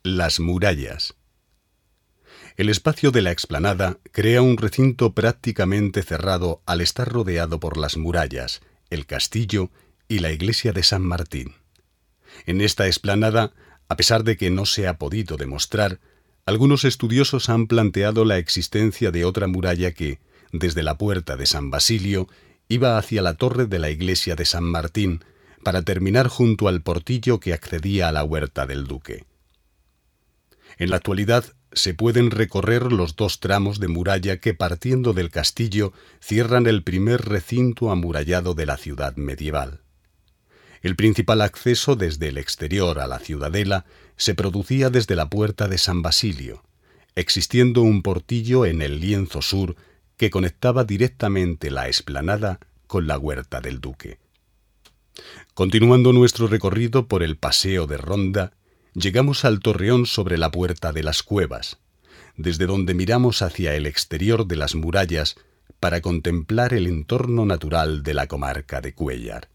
Las murallas. El espacio de la explanada crea un recinto prácticamente cerrado al estar rodeado por las murallas, el castillo y la iglesia de San Martín. En esta explanada, a pesar de que no se ha podido demostrar, algunos estudiosos han planteado la existencia de otra muralla que, desde la puerta de San Basilio, iba hacia la torre de la iglesia de San Martín, para terminar junto al portillo que accedía a la huerta del duque. En la actualidad se pueden recorrer los dos tramos de muralla que, partiendo del castillo, cierran el primer recinto amurallado de la ciudad medieval. El principal acceso desde el exterior a la ciudadela se producía desde la puerta de San Basilio, existiendo un portillo en el lienzo sur que conectaba directamente la explanada con la huerta del duque. Continuando nuestro recorrido por el paseo de Ronda, llegamos al torreón sobre la puerta de las Cuevas, desde donde miramos hacia el exterior de las murallas para contemplar el entorno natural de la comarca de Cuéllar.